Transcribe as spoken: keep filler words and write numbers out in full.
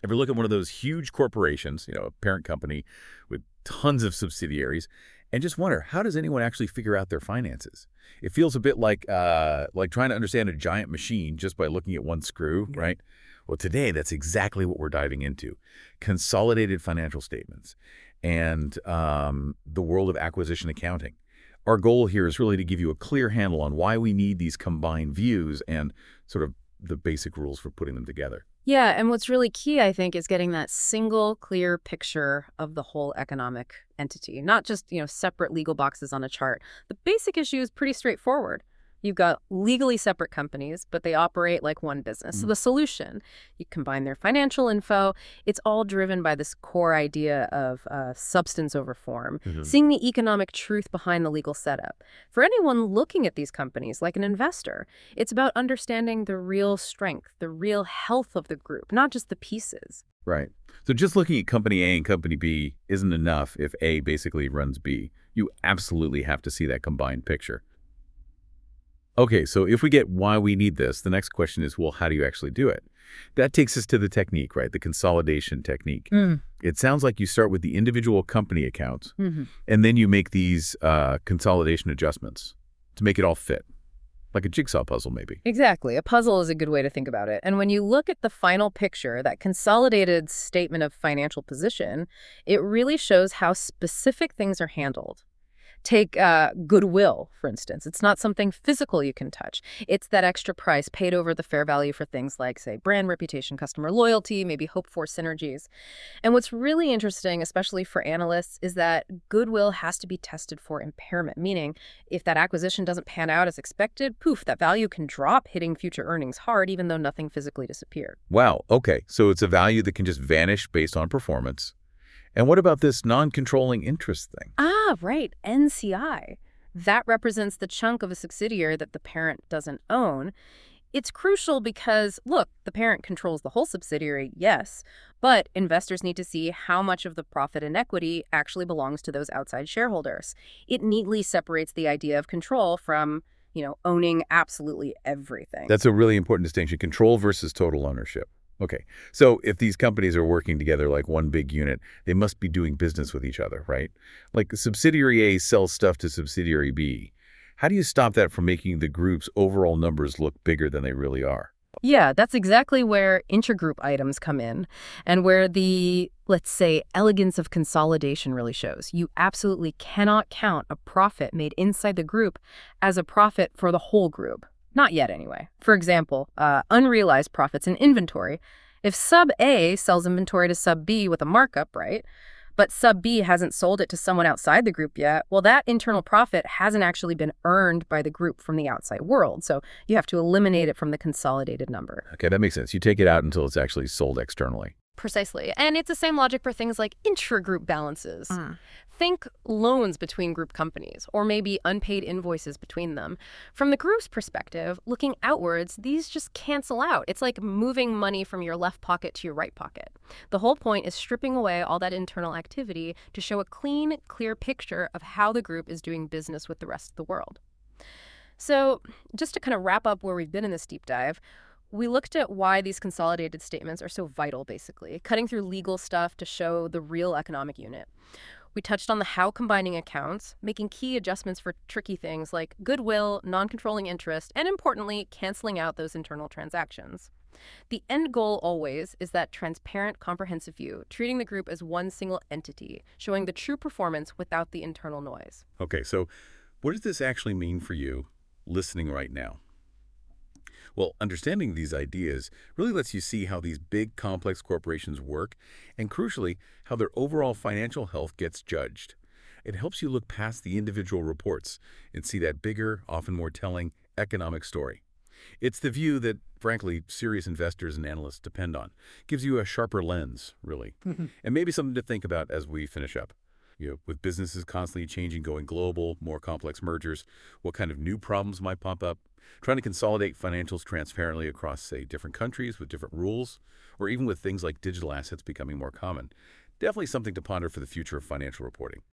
Ever look at one of those huge corporations, you know, a parent company with tons of subsidiaries, and just wonder, how does anyone actually figure out their finances? It feels a bit like uh, like trying to understand a giant machine just by looking at one screw, Yeah. right? Well, today, that's exactly what we're diving into. Consolidated financial statements and um, the world of acquisition accounting. Our goal here is really to give you a clear handle on why we need these combined views and sort of the basic rules for putting them together. Yeah, and what's really key, I think, is getting that single, clear picture of the whole economic entity, not just, you know, separate legal boxes on a chart. The basic issue is pretty straightforward. You've got legally separate companies, but they operate like one business. So Mhm. the solution, you combine their financial info. It's all driven by this core idea of uh, substance over form, Mhm. seeing the economic truth behind the legal setup. For anyone looking at these companies like an investor, it's about understanding the real strength, the real health of the group, not just the pieces. Right. So just looking at company A and company B isn't enough if A basically runs B. You absolutely have to see that combined picture. Okay, so if we get why we need this, the next question is, well, how do you actually do it? That takes us to the technique, right? The consolidation technique. Mm. It sounds like you start with the individual company accounts, Mm-hmm. and then you make these uh, consolidation adjustments to make it all fit, like a jigsaw puzzle, maybe. Exactly. A puzzle is a good way to think about it. And when you look at the final picture, that consolidated statement of financial position, it really shows how specific things are handled. Take uh, goodwill, for instance. It's not something physical you can touch. It's that extra price paid over the fair value for things like, say, brand reputation, customer loyalty, maybe hope for synergies. And what's really interesting, especially for analysts, is that goodwill has to be tested for impairment, meaning if that acquisition doesn't pan out as expected, poof, that value can drop, hitting future earnings hard, even though nothing physically disappeared. Wow, okay. So it's a value that can just vanish based on performance. And what about this non-controlling interest thing? Ah, right, N C I. That represents the chunk of a subsidiary that the parent doesn't own. It's crucial because, look, the parent controls the whole subsidiary, yes, but investors need to see how much of the profit and equity actually belongs to those outside shareholders. It neatly separates the idea of control from, you know, owning absolutely everything. That's a really important distinction, control versus total ownership. Okay, so if these companies are working together like one big unit, they must be doing business with each other, right? Like subsidiary A sells stuff to subsidiary B. How do you stop that from making the group's overall numbers look bigger than they really are? Yeah, that's exactly where intergroup items come in and where the, let's say, elegance of consolidation really shows. You absolutely cannot count a profit made inside the group as a profit for the whole group. Not yet, anyway. For example, uh, unrealized profits in inventory. If sub A sells inventory to sub B with a markup, right, but sub B hasn't sold it to someone outside the group yet, well, that internal profit hasn't actually been earned by the group from the outside world. So you have to eliminate it from the consolidated number. Okay, that makes sense. You take it out until it's actually sold externally. Precisely. And it's the same logic for things like intra-group balances. Think loans between group companies, or maybe unpaid invoices between them. From the group's perspective, looking outwards, these just cancel out. It's like moving money from your left pocket to your right pocket. The whole point is stripping away all that internal activity to show a clean, clear picture of how the group is doing business with the rest of the world. So just to kind of wrap up where we've been in this deep dive, we looked at why these consolidated statements are so vital, basically, cutting through legal stuff to show the real economic unit. We touched on the how combining accounts, making key adjustments for tricky things like goodwill, non-controlling interest, and importantly, canceling out those internal transactions. The end goal always is that transparent, comprehensive view, treating the group as one single entity, showing the true performance without the internal noise. Okay, so what does this actually mean for you listening right now? Well, understanding these ideas really lets you see how these big, complex corporations work and, crucially, how their overall financial health gets judged. It helps you look past the individual reports and see that bigger, often more telling, economic story. It's the view that, frankly, serious investors and analysts depend on. Gives you a sharper lens, really, and maybe something to think about as we finish up. You know, with businesses constantly changing, going global, more complex mergers, what kind of new problems might pop up? Trying to consolidate financials transparently across, say, different countries with different rules, or even with things like digital assets becoming more common. Definitely something to ponder for the future of financial reporting.